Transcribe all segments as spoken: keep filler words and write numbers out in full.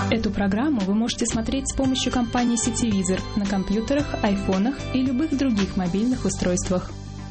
Эту программу вы можете смотреть с помощью компании Сетивизор на компьютерах, айфонах и любых других мобильных устройствах.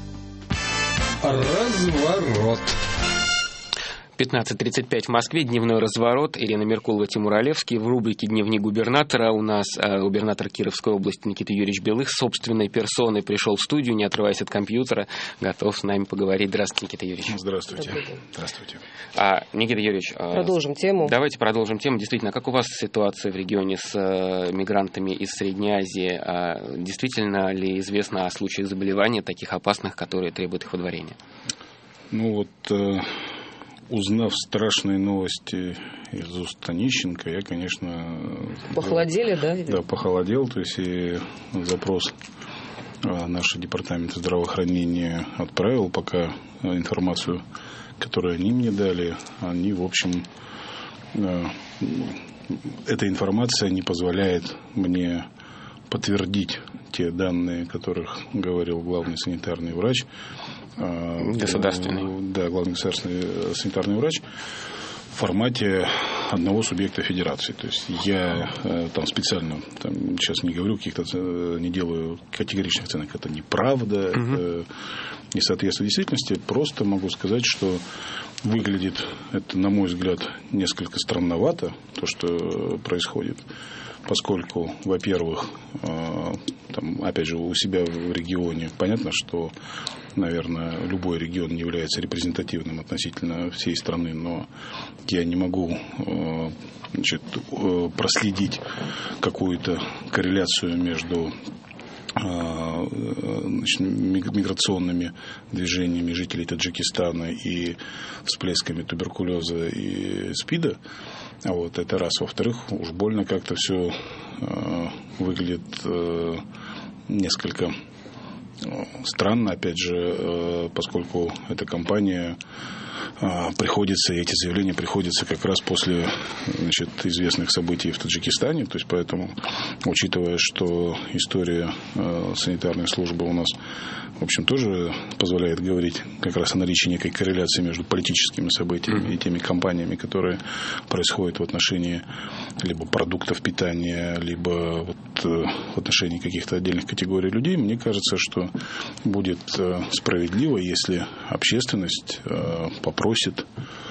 Разворот. пятнадцать тридцать пять в Москве. Дневной разворот. Ирина Меркулова, Тимур Олевский. В рубрике «Дневник губернатора» у нас э, губернатор Кировской области Никита Юрьевич Белых собственной персоной пришел в студию, не отрываясь от компьютера, готов с нами поговорить. Здравствуйте, Никита Юрьевич. Здравствуйте. Здравствуйте. А, Никита Юрьевич, продолжим тему. Давайте продолжим тему. Действительно, как у вас ситуация в регионе с э, мигрантами из Средней Азии? А, действительно ли известно о случаях заболеваний таких опасных, которые требуют их выдворения? Ну вот... Э... Узнав страшные новости из уст Онищенко, я, конечно... Похолодели, да? Да, похолодел. То есть и запрос наш департамент здравоохранения отправил пока информацию, которую они мне дали. Они, в общем, эта информация не позволяет мне подтвердить те данные, о которых говорил главный санитарный врач. Государственный. Да, главный государственный санитарный врач в формате одного субъекта федерации. То есть я там специально там, сейчас не говорю каких-то, не делаю категоричных оценок. Это неправда, угу. Это не соответствует действительности. Просто могу сказать, что выглядит это, на мой взгляд, несколько странновато, то, что происходит. Поскольку, во-первых, там, опять же, у себя в регионе понятно, что, наверное, любой регион не является репрезентативным относительно всей страны, но я не могу значит, проследить какую-то корреляцию между значит, миграционными движениями жителей Таджикистана и всплесками туберкулеза и СПИДа. Вот, это раз. Во-вторых, уж больно как-то все э, выглядит э, несколько э, странно, опять же, э, поскольку эта компания э, приходится, и эти заявления приходятся как раз после значит, известных событий в Таджикистане. То есть, поэтому, учитывая, что история э, санитарной службы у нас, в общем, тоже позволяет говорить как раз о наличии некой корреляции между политическими событиями mm-hmm. и теми кампаниями, которые происходят в отношении либо продуктов питания, либо вот, в отношении каких-то отдельных категорий людей. Мне кажется, что будет справедливо, если общественность попросит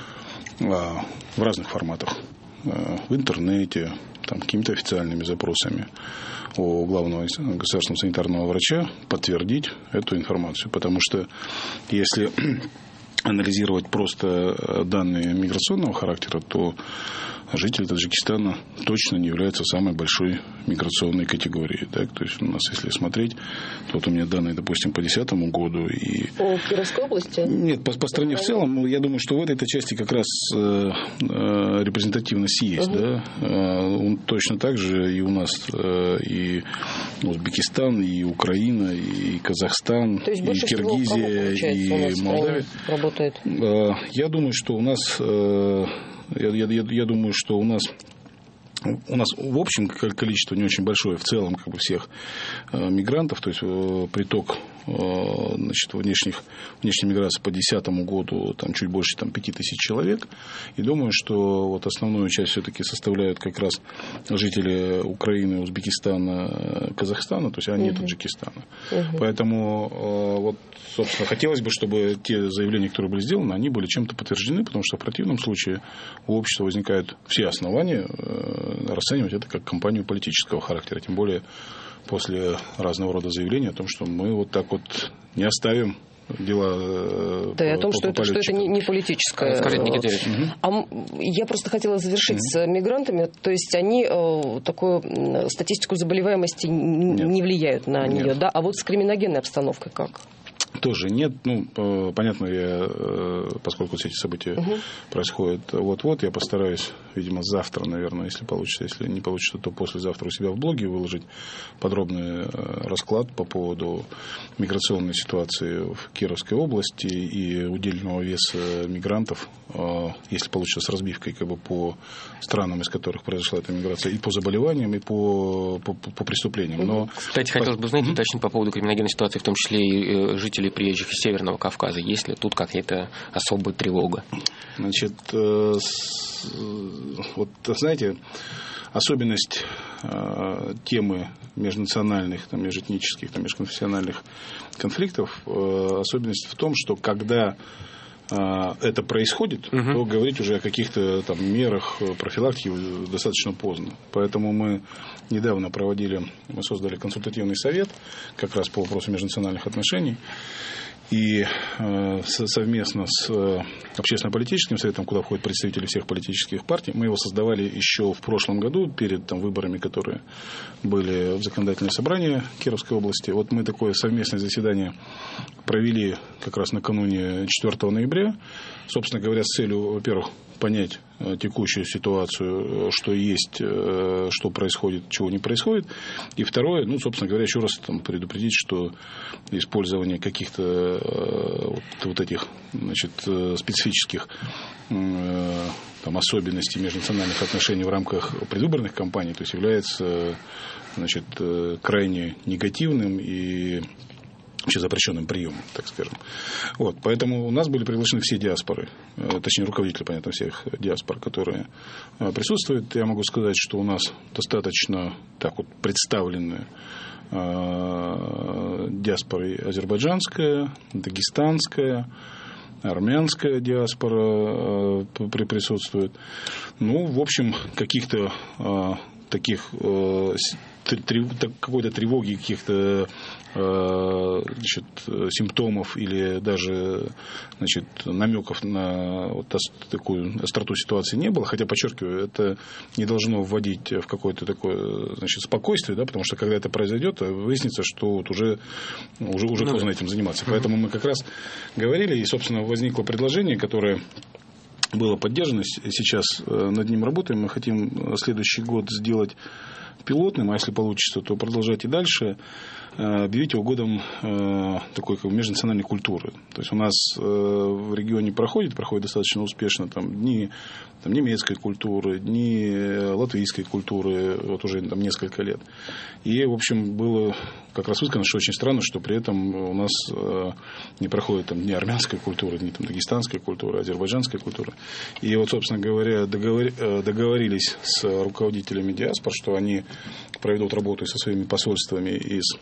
в разных форматах, в интернете, там, какими-то официальными запросами у главного государственного санитарного врача подтвердить эту информацию. Потому что если анализировать просто данные миграционного характера, то жители Таджикистана точно не являются самой большой миграционной категорией. Так? То есть у нас, если смотреть, то вот у меня данные, допустим, по две тысячи десятому году. И... По Кировской области? Нет, по, по стране в целом. Я думаю, что в этой части как раз э, э, репрезентативность есть. Угу. Да? Э, точно так же и у нас э, и Узбекистан, и Украина, и Казахстан, и Киргизия, и Молдавия. Работает? Э, я думаю, что у нас... Э, Я, я, я думаю, что у нас, у нас в общем количество не очень большое в целом как бы всех э, мигрантов, то есть э, приток э, значит, внешних, внешней миграции по две тысячи десятому году там, чуть больше там, пять тысяч человек. И думаю, что вот основную часть все-таки составляют как раз жители Украины, Узбекистана, Казахстана, то есть они угу. Таджикистана. Угу. Поэтому э, вот, собственно, хотелось бы, чтобы те заявления, которые были сделаны, они были чем-то подтверждены, потому что в противном случае у общества возникают все основания э, расценивать это как кампанию политического характера. Тем более после разного рода заявлений о том, что мы вот так вот не оставим дела. Да, и о том, что это, что это не, не политическое. Скажите, Никита Ильич. А я просто хотела завершить mm-hmm. с мигрантами. То есть они э, такую статистику заболеваемости Нет. не влияют на Нет. нее, да? А вот с криминогенной обстановкой как? Тоже нет. Ну, понятно, я, поскольку все эти события угу. происходят вот-вот, я постараюсь, видимо, завтра, наверное, если получится. Если не получится, то послезавтра у себя в блоге выложить подробный расклад по поводу миграционной ситуации в Кировской области и удельного веса мигрантов, если получится, с разбивкой как бы по странам, из которых произошла эта миграция, и по заболеваниям, и по, по, по преступлениям. Но... Кстати, хотелось бы, знаете, уточнить по поводу криминогенной ситуации, в том числе и жителей, приезжих из Северного Кавказа. Есть ли тут какая-то особая тревога? Значит, э, вот, знаете, особенность э, темы межнациональных, там, межэтнических, там, межконфессиональных конфликтов, э, особенность в том, что когда э, это происходит, uh-huh. то говорить уже о каких-то там мерах профилактики достаточно поздно. Поэтому мы недавно проводили, мы создали консультативный совет как раз по вопросу межнациональных отношений. И э, совместно с э, общественно-политическим советом, куда входят представители всех политических партий, мы его создавали еще в прошлом году, перед там, выборами, которые были в законодательное собрание Кировской области. Вот мы такое совместное заседание провели как раз накануне четвёртого ноября, собственно говоря, с целью, во-первых, понять текущую ситуацию, что есть, что происходит, чего не происходит. И второе, ну, собственно говоря, еще раз там, предупредить, что использование каких-то вот, вот этих, значит, специфических там, особенностей межнациональных отношений в рамках предвыборных кампаний, то есть является, значит, крайне негативным и вообще запрещенным приемом, так скажем. Вот, поэтому у нас были приглашены все диаспоры, точнее руководители, понятно, всех диаспор, которые присутствуют. Я могу сказать, что у нас достаточно так вот представлены диаспоры азербайджанская, дагестанская, армянская диаспора присутствует. Ну, в общем, каких-то таких какой-то тревоги, каких-то значит, симптомов или даже, значит, намеков на вот такую остроту ситуации не было. Хотя, подчеркиваю, это не должно вводить в какое-то такое, значит, спокойствие, да, потому что когда это произойдет, выяснится, что вот уже, уже, уже поздно этим заниматься. Поэтому мы как раз говорили, и, собственно, возникло предложение, которое было поддержано. Сейчас над ним работаем. Мы хотим следующий год сделать пилотным, а если получится, то продолжать и дальше, объявить его годом такой как бы межнациональной культуры. То есть у нас в регионе проходит, проходит достаточно успешно там, дни там, немецкой культуры, дни латвийской культуры, вот уже там, несколько лет. И, в общем, было как раз высказано, что очень странно, что при этом у нас не проходит там, дни армянской культуры, дни там, дагестанской культуры, азербайджанской культуры. И вот, собственно говоря, договор... договорились с руководителями диаспор, что они проведут работу со своими посольствами и с,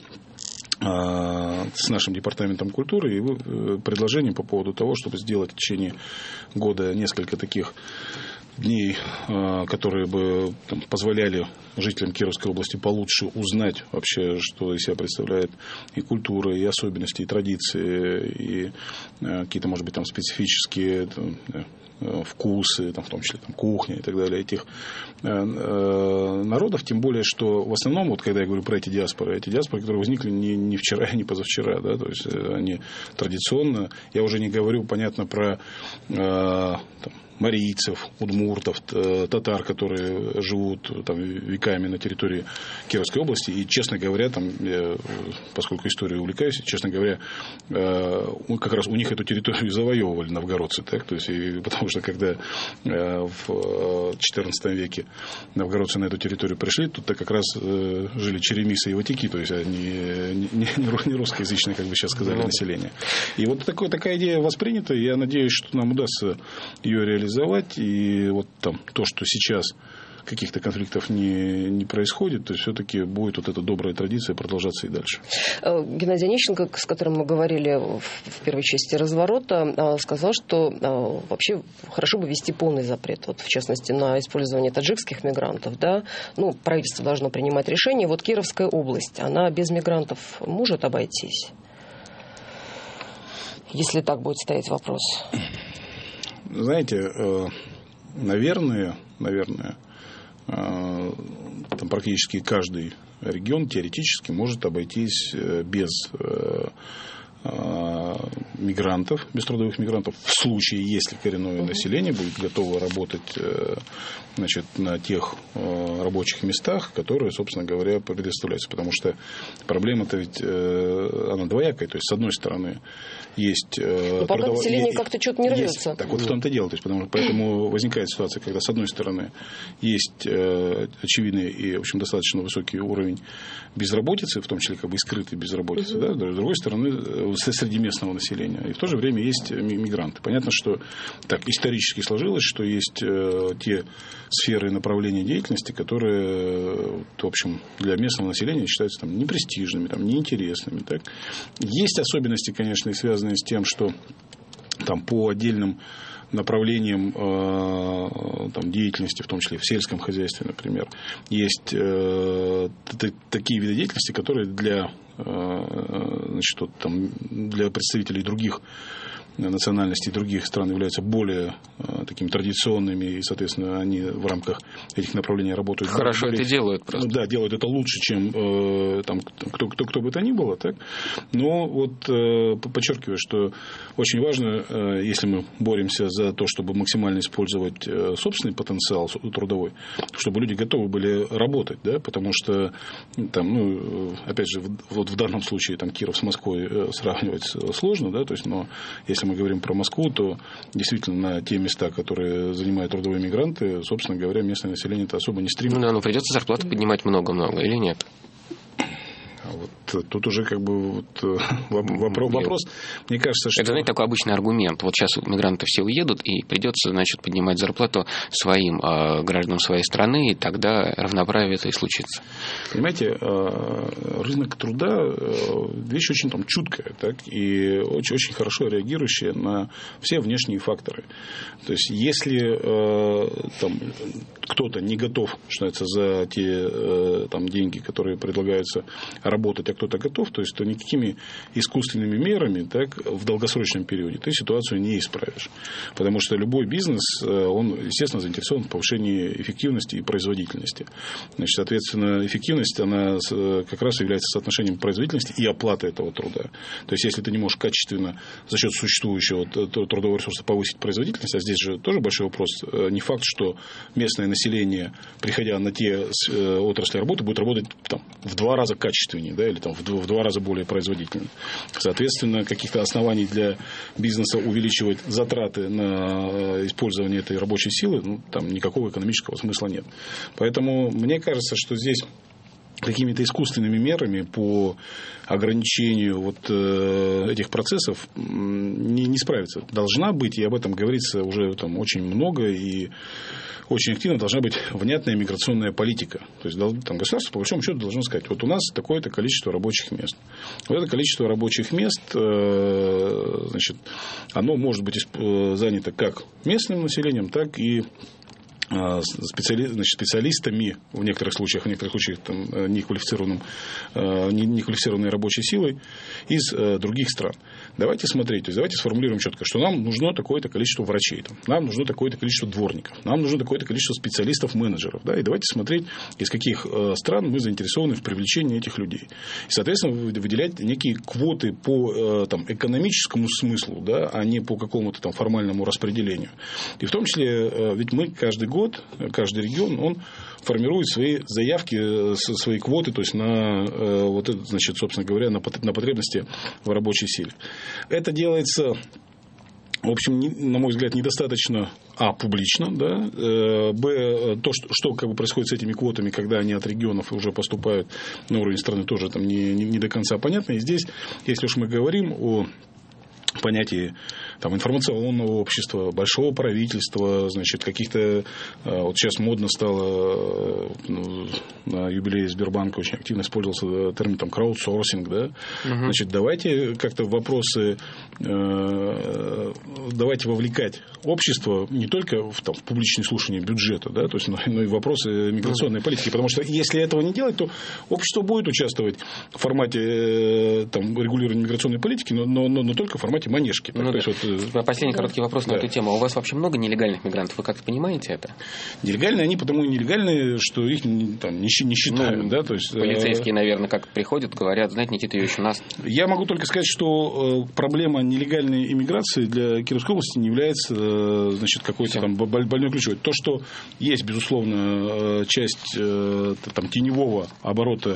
с нашим департаментом культуры и предложение по поводу того, чтобы сделать в течение года несколько таких дней, которые бы там, позволяли жителям Кировской области получше узнать вообще, что из себя представляет и культура, и особенности, и традиции, и какие-то, может быть, там специфические там, вкусы, там, в том числе там, кухня и так далее, этих э, э, народов, тем более, что в основном, вот когда я говорю про эти диаспоры, эти диаспоры, которые возникли не, не вчера и не позавчера, да, то есть они традиционно, я уже не говорю, понятно, про э, там, марийцев, удмуртов, татар, которые живут там, веками на территории Кировской области. И, честно говоря, там, я, поскольку историей увлекаюсь, честно говоря, как раз у них эту территорию завоевывали новгородцы. Так? То есть, и, потому что, когда в четырнадцатом веке новгородцы на эту территорию пришли, тут как раз жили черемисы и ватики, то есть они не, не русскоязычное, как бы сейчас сказали, население. И вот такой, такая идея воспринята, и я надеюсь, что нам удастся ее реализовать. И вот там то, что сейчас каких-то конфликтов не, не происходит, то все-таки будет вот эта добрая традиция продолжаться и дальше. Геннадий Онищенко, с которым мы говорили в первой части разворота, сказал, что вообще хорошо бы ввести полный запрет, вот, в частности, на использование таджикских мигрантов. Да? Ну, правительство должно принимать решение. Вот Кировская область, она без мигрантов может обойтись? Если так будет стоять вопрос. Знаете, наверное, наверное, там практически каждый регион теоретически может обойтись без мигрантов, без трудовых мигрантов, в случае, если коренное население будет готово работать, значит, на тех рабочих местах, которые, собственно говоря, предоставляются. Потому что проблема-то ведь она двоякая. То есть, с одной стороны, есть... Но пока трудово... население как-то что-то не рвется. Так вот в том-то дело. То есть, потому, поэтому возникает ситуация, когда, с одной стороны, есть очевидный и, в общем, достаточно высокий уровень безработицы, в том числе как бы и скрытой безработицы. Да? С другой стороны, среди местного населения. И в то же время есть мигранты. Понятно, что так исторически сложилось, что есть те сферы и направления деятельности, которые, в общем, для местного населения считаются там, непрестижными, там, неинтересными. Так. Есть особенности, конечно, и связанные с тем, что там, по отдельным направлениям э, там, деятельности, в том числе в сельском хозяйстве, например, есть э, т- такие виды деятельности, которые для, э, значит, вот, там, для представителей других национальностей других стран являются более э, такими традиционными, и, соответственно, они в рамках этих направлений работают. Хорошо более, это делают просто. Да, делают это лучше, чем э, там, кто, кто, кто бы то ни было. Так? Но вот э, подчеркиваю, что очень важно, э, если мы боремся за то, чтобы максимально использовать э, собственный потенциал трудовой, чтобы люди готовы были работать, да? Потому что, там, ну, опять же, вот в данном случае там, Киров с Москвой э, сравнивать сложно, да? То есть, но если мы говорим про Москву, то действительно на те места, которые занимают трудовые мигранты, собственно говоря, местное население это особо не стремится. Ну да, но придется зарплату поднимать много-много или нет? Вот тут уже как бы вот, вопрос, вопрос, мне кажется, что... Это, знаете, такой обычный аргумент. Вот сейчас мигранты все уедут, и придется, значит, поднимать зарплату своим э, гражданам своей страны, и тогда равноправие это и случится. Понимаете, э, рынок труда э, вещь очень там чуткая, так, и очень, очень хорошо реагирующая на все внешние факторы. То есть, если э, там, кто-то не готов, что это за те э, там, деньги, которые предлагаются работать, а кто-то готов, то есть то никакими искусственными мерами так, в долгосрочном периоде ты ситуацию не исправишь. Потому что любой бизнес, он, естественно, заинтересован в повышении эффективности и производительности. Значит, соответственно, эффективность, она как раз является соотношением производительности и оплаты этого труда. То есть, если ты не можешь качественно за счет существующего трудового ресурса повысить производительность, а здесь же тоже большой вопрос, не факт, что местное население, приходя на те отрасли работы, будет работать там, в два раза качественнее, да, или там, в, два, в два раза более производительно. Соответственно, каких-то оснований для бизнеса увеличивать затраты на использование этой рабочей силы, ну, там никакого экономического смысла нет. Поэтому мне кажется, что здесь какими-то искусственными мерами по ограничению вот, э, этих процессов не, не справиться. Должна быть, и об этом говорится уже там, очень много, и очень активно должна быть внятная миграционная политика. То есть там, государство, по большому счету, должно сказать, вот у нас такое-то количество рабочих мест. Вот это количество рабочих мест, э, значит, оно может быть занято как местным населением, так и Специали... значит, специалистами в некоторых случаях, в некоторых случаях там, неквалифицированным, неквалифицированной рабочей силой из других стран. Давайте смотреть, то есть давайте сформулируем четко, что нам нужно такое-то количество врачей, там, нам нужно такое-то количество дворников, нам нужно такое-то количество специалистов-менеджеров. Да, и давайте смотреть, из каких стран мы заинтересованы в привлечении этих людей. И, соответственно, выделять некие квоты по там, экономическому смыслу, да, а не по какому-то там формальному распределению. И в том числе, ведь мы каждый год каждый регион, он формирует свои заявки, свои квоты, то есть на, вот это, значит, собственно говоря, на потребности в рабочей силе. Это делается, в общем, на мой взгляд, недостаточно, а, публично, да, б, то, что, что как бы происходит с этими квотами, когда они от регионов уже поступают на уровень страны, тоже там не, не, не до конца понятно. И здесь, если уж мы говорим о понятие там, информационного общества, большого правительства, значит, каких-то... Вот сейчас модно стало, ну, на юбилее Сбербанка очень активно использовался термин там, краудсорсинг, да? Угу. Значит, давайте как-то в вопросы... Э, давайте вовлекать общество не только в, там, в публичное слушание бюджета, да, то есть, но, но и в вопросы миграционной политики, потому что если этого не делать, то общество будет участвовать в формате э, там, регулирования миграционной политики, но, но, но, но только в формате манежки. Ну, то есть, вот, последний да. короткий вопрос на да. эту тему. А у вас вообще много нелегальных мигрантов? Вы как-то понимаете это? Нелегальные они потому и нелегальные, что их там, не, не считают. Ну, да? То есть, полицейские, наверное, как приходят, говорят, знаете, Никита Юрьевич, у нас... Я могу только сказать, что проблема нелегальной иммиграции для Кировской области не является, значит, какой-то там больной ключевой. То, что есть, безусловно, часть там, теневого оборота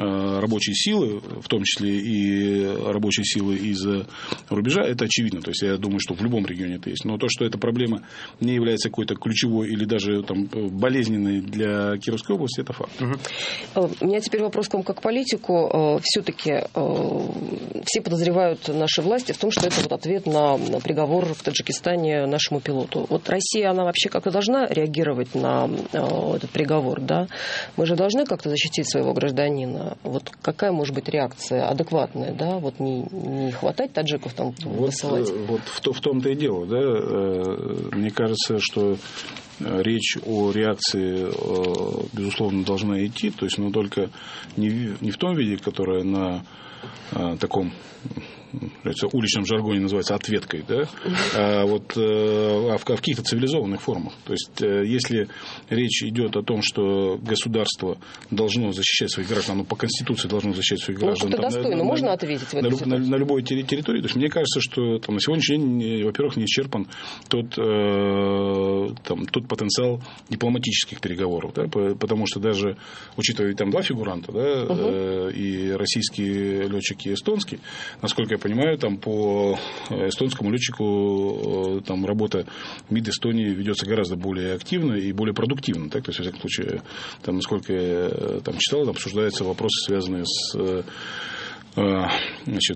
рабочей силы, в том числе и рабочей силы из рубежа, это очевидно. То есть я думаю, что в любом регионе это есть. Но то, что эта проблема не является какой-то ключевой или даже там, болезненной для Кировской области, это факт. Угу. У меня теперь вопрос к вам как политику. Все-таки все подозревают наши власти в том, что это вот ответ на приговор в Таджикистане нашему пилоту. Вот Россия, она вообще как-то должна реагировать на этот приговор, да? Мы же должны как-то защитить своего гражданина. Вот какая может быть реакция адекватная, да? Вот не, не хватать таджиков там вот, высылать. Вот в, в том-то и дело, да? Мне кажется, что речь о реакции, безусловно, должна идти, то есть, но только не, не в том виде, которое на таком в уличном жаргоне называется ответкой, да? а, вот, а в, в каких-то цивилизованных формах. То есть, если речь идет о том, что государство должно защищать своих граждан, оно по Конституции должно защищать своих граждан. Ну, это достойно, на, можно на, ответить в этой на, на, на любой территории. То есть, мне кажется, что там, на сегодняшний день, во-первых, не исчерпан тот, э, там, тот потенциал дипломатических переговоров, да? Потому что даже, учитывая там два фигуранта, да, угу. э, и российский летчик, и эстонский, насколько я понимаю, там по эстонскому летчику там работа МИД Эстонии ведется гораздо более активно и более продуктивно. Так? То есть, во всяком случае, там, насколько я там, читал, там обсуждаются вопросы, связанные с, значит,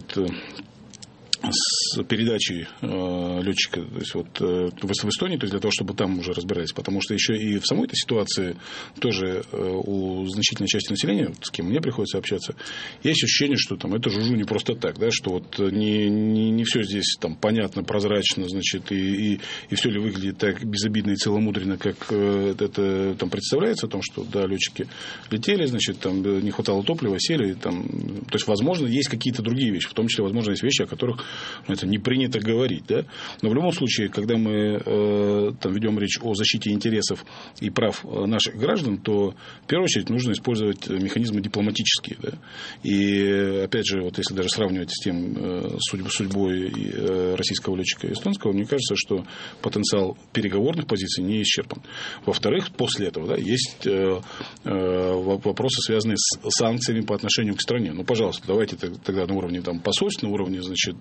с передачей э, летчика, то есть вот, э, в Эстонии, то есть для того, чтобы там уже разбирались, потому что еще и в самой этой ситуации тоже э, у значительной части населения, с кем мне приходится общаться, есть ощущение, что там это жужу не просто так, да, что вот не, не, не все здесь там понятно, прозрачно, значит, и, и, и все ли выглядит так безобидно и целомудренно, как э, это там представляется, о том, что да, летчики летели, значит, там не хватало топлива, сели, там, то есть, возможно, есть какие-то другие вещи, в том числе, возможно, есть вещи, о которых это не принято говорить, да? Но в любом случае, когда мы э, там, ведем речь о защите интересов и прав наших граждан, то в первую очередь нужно использовать механизмы дипломатические, да? И опять же, вот если даже сравнивать с тем э, судьбой, судьбой э, российского летчика и эстонского, мне кажется, что потенциал переговорных позиций не исчерпан. Во-вторых, после этого, да, есть э, э, вопросы, связанные с санкциями по отношению к стране. Ну, пожалуйста, давайте тогда на уровне там, посольства, на уровне, значит,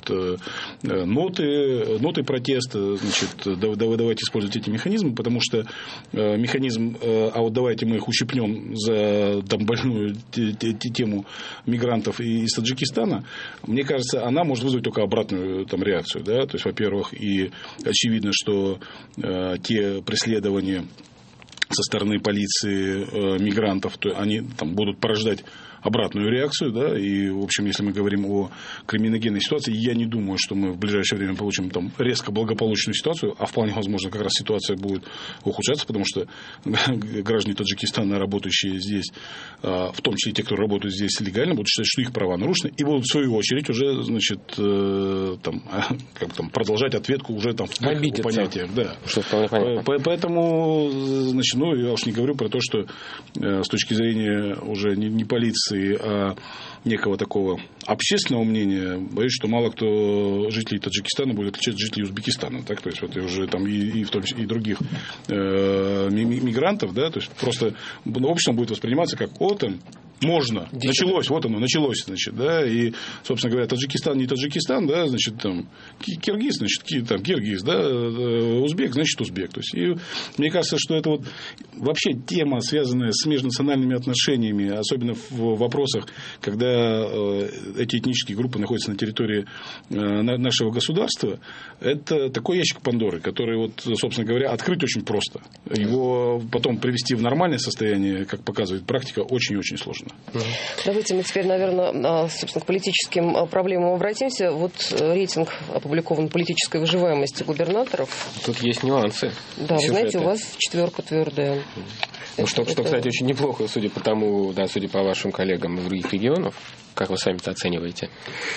ноты, ноты протеста, значит, давайте использовать эти механизмы, потому что механизм, а вот давайте мы их ущипнем за там, больную тему мигрантов из Таджикистана, мне кажется, она может вызвать только обратную там, реакцию. Да? То есть, во-первых, и очевидно, что э, те преследования со стороны полиции э, мигрантов, то они там, будут порождать обратную реакцию, да, и, в общем, если мы говорим о криминогенной ситуации, я не думаю, что мы в ближайшее время получим там резко благополучную ситуацию, а вполне возможно, как раз ситуация будет ухудшаться, потому что граждане Таджикистана, работающие здесь, в том числе те, кто работают здесь легально, будут считать, что их права нарушены, и будут, в свою очередь, уже, значит, там, как там, продолжать ответку уже там в понятиях. Да. Поэтому, значит, ну, я уж не говорю про то, что с точки зрения уже не, не полиции, а некого такого общественного мнения, боюсь, что мало кто жителей Таджикистана будет отличать от жителей Узбекистана. Так? То есть, вот, и уже там и, и в том числе и других э, мигрантов, да, то есть просто общество будет восприниматься как о, там, можно, началось, вот оно, началось, значит, да, и, собственно говоря, Таджикистан не Таджикистан, да, значит, там, Киргиз, значит, там, Киргиз, да, узбек, значит, узбек. То есть, и мне кажется, что это вот вообще тема, связанная с межнациональными отношениями, особенно в вопросах, когда эти этнические группы находятся на территории нашего государства, это такой ящик Пандоры, который, вот, собственно говоря, открыть очень просто. Его потом привести в нормальное состояние, как показывает практика, очень-очень сложно. Давайте мы теперь, наверное, собственно, к политическим проблемам обратимся. Вот рейтинг опубликован политической выживаемости губернаторов. Тут есть нюансы. Да, вы знаете, у вас четверка твердая. Ну, что, что, кстати, очень неплохо, судя по тому, да, судя по вашим коллегам из других регионов. Как вы сами это оцениваете?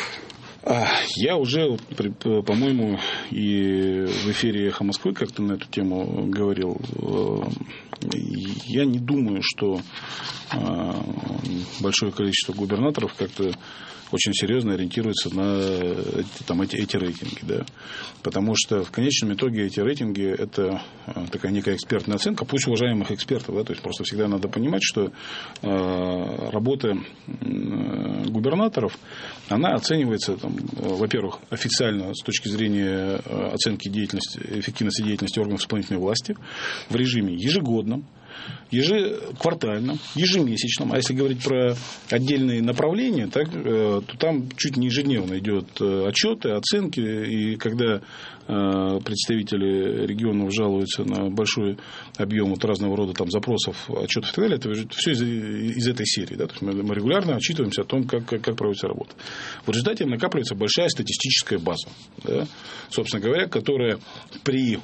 Я уже, по-моему, и в эфире «Эхо Москвы» как-то на эту тему говорил. Я не думаю, что большое количество губернаторов как-то очень серьезно ориентируются на там, эти, эти рейтинги. Да? Потому что в конечном итоге эти рейтинги – это такая некая экспертная оценка, пусть уважаемых экспертов. Да? То есть просто всегда надо понимать, что э, работа губернаторов, она оценивается, там, во-первых, официально с точки зрения оценки деятельности, эффективности деятельности органов исполнительной власти в режиме ежегодном, ежеквартальном, ежемесячном. А если говорить про отдельные направления, так, то там чуть не ежедневно идет отчеты, оценки. И когда представители регионов жалуются на большой объем вот разного рода там, запросов, отчетов и так далее, это все из, из этой серии. Да? То есть мы регулярно отчитываемся о том, как, как, как проводится работа. В результате накапливается большая статистическая база, да? Собственно говоря, которая при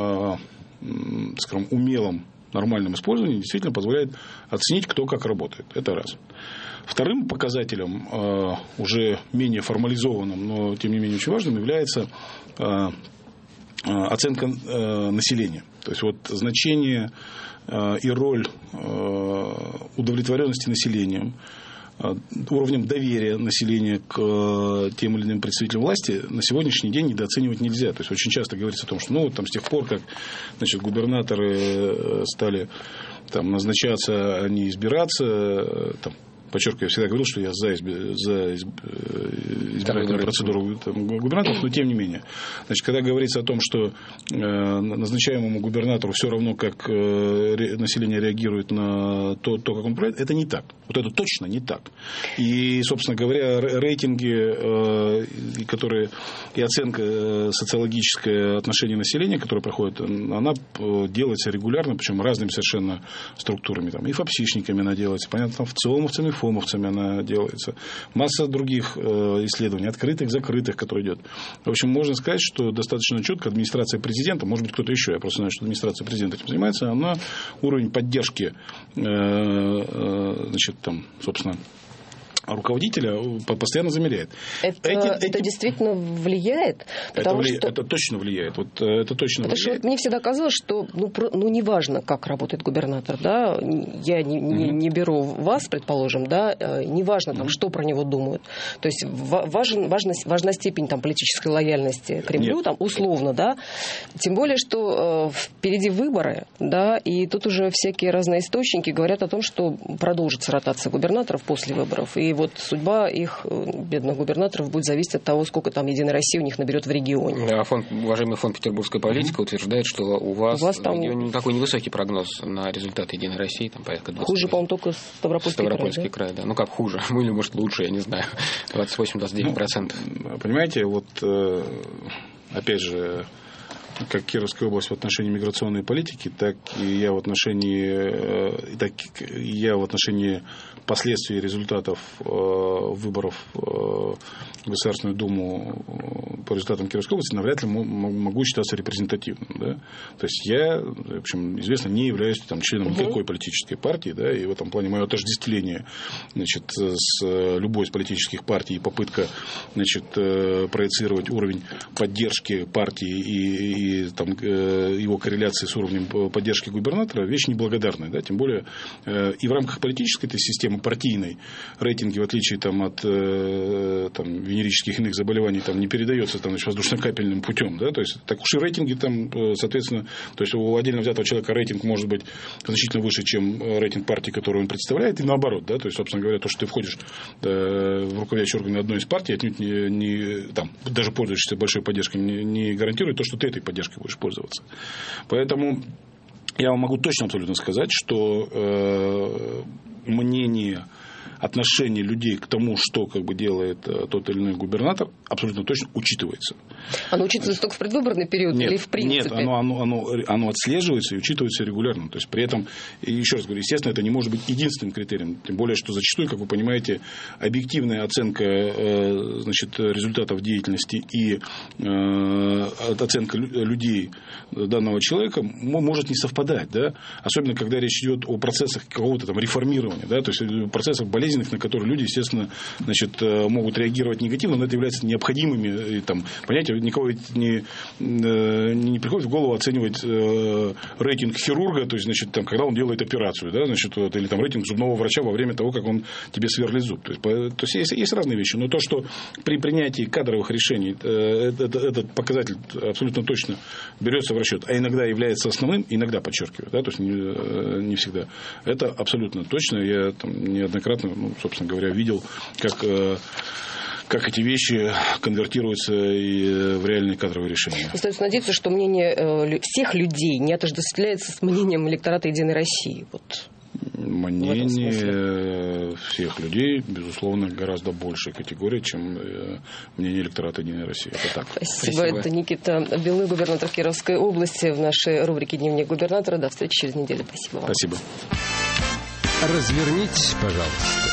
скажем, умелом нормальном использовании действительно позволяет оценить, кто как работает. Это раз. Вторым показателем, э, уже менее формализованным, но тем не менее очень важным, является э, э, оценка э, населения. То есть вот значение э, и роль э, удовлетворенности населением, уровнем доверия населения к тем или иным представителям власти на сегодняшний день недооценивать нельзя. То есть очень часто говорится о том, что ну, там, с тех пор, как значит, губернаторы стали там, назначаться, а не избираться, там, подчеркиваю, я всегда говорил, что я за, изби... за избирательную процедуру там, губернаторов, но тем не менее. Значит, когда говорится о том, что э, назначаемому губернатору все равно, как э, ре... население реагирует на то, то, как он управляет, это не так. Вот это точно не так. И, собственно говоря, рейтинги, э, которые и оценка э, социологическое отношение населения, которое проходит, она делается регулярно, причем разными совершенно структурами. Там, и фапсишниками она делается, понятно, там, ВЦИОМовцами, фомовцами она делается. Масса других э, исследований, открытых, закрытых, которые идет. В общем, можно сказать, что достаточно четко администрация президента, может быть, кто-то еще, я просто знаю, что администрация президента этим занимается, она уровень поддержки, э, э, значит, там, собственно, руководителя постоянно замеряет. Это, эти, это эти... действительно влияет? Это, вли... что... это точно влияет. Вот, это точно потому влияет. что вот мне всегда казалось, что ну, про... ну, неважно, как работает губернатор. Да? Я не, не, не беру вас, предположим, да? Неважно, там, что про него думают. То есть важен, важна, важна степень там, политической лояльности Кремлю, там, условно. Да? Тем более, что э, впереди выборы, да? И тут уже всякие разные источники говорят о том, что продолжится ротация губернаторов после выборов. И вот судьба их, бедных губернаторов, будет зависеть от того, сколько там Единой России у них наберет в регионе. А фонд, уважаемый фонд «Петербургская политика» mm-hmm. утверждает, что у вас, у вас там... в регионе такой невысокий прогноз на результаты Единой России, там порядка двадцать. Хуже, по-моему, только Ставропольский, Ставропольский край. край, да? да. Ну как хуже? Ну или может лучше, я не знаю. двадцать восемь - двадцать девять процентов. Ну, понимаете, вот опять же, как Кировская область в отношении миграционной политики, так и я в отношении, так и я в отношении последствий результатов выборов в Государственную Думу по результатам Кировской области навряд ли могу считаться репрезентативным. Да? То есть я, в общем, известно, не являюсь там, членом угу. никакой политической партии, да, и в этом плане мое отождествление значит, с любой из политических партий и попытка значит, проецировать уровень поддержки партии и и там, его корреляции с уровнем поддержки губернатора вещь неблагодарная. Да? Тем более и в рамках политической этой системы, партийной, рейтинги, в отличие там, от там, венерических иных заболеваний, там, не передается там, значит, воздушно-капельным путем. Да? То есть, так уж и рейтинги там, соответственно, то есть у отдельно взятого человека рейтинг может быть значительно выше, чем рейтинг партии, которую он представляет, и наоборот. Да? То есть, собственно говоря, то, что ты входишь в руководящий орган одной из партий, отнюдь не, не там, даже пользуешься большой поддержкой, не, не гарантирует то, что ты этой поддержкой будешь пользоваться. Поэтому я вам могу точно абсолютно сказать, что э, мнение, отношение людей к тому, что как бы, делает тот или иной губернатор, абсолютно точно учитывается. Оно учитывается только в предвыборный период нет, или в принципе? Нет, оно, оно, оно, оно отслеживается и учитывается регулярно. То есть при этом, и еще раз говорю, естественно, это не может быть единственным критерием. Тем более, что зачастую, как вы понимаете, объективная оценка э, значит, результатов деятельности и э, оценка людей данного человека может не совпадать. Да? Особенно, когда речь идет о процессах какого-то там реформирования, да? То есть процессах болезненных болезненных, на которые люди, естественно, значит, могут реагировать негативно, но это является необходимыми. И, там, понимаете, никого не, не приходит в голову оценивать рейтинг хирурга, то есть, значит, там, когда он делает операцию, да, значит, вот, или там, рейтинг зубного врача во время того, как он тебе сверлит зуб. То есть, то есть, есть, есть разные вещи. Но то, что при принятии кадровых решений этот, этот показатель абсолютно точно берется в расчет, а иногда является основным, иногда, подчеркиваю, да, то есть не, не всегда. Это абсолютно точно. Я там неоднократно, ну, собственно говоря, видел, как, как эти вещи конвертируются и в реальные кадровые решения. Остается надеяться, что мнение всех людей не отождествляется с мнением электората «Единой России». Вот. Мнение всех людей, безусловно, гораздо большая категория, чем мнение электората «Единой России». Это так. Спасибо. Спасибо. Это Никита Белый, губернатор Кировской области, в нашей рубрике «Дневник губернатора». До встречи через неделю. Спасибо вам. Спасибо. Разверните, пожалуйста.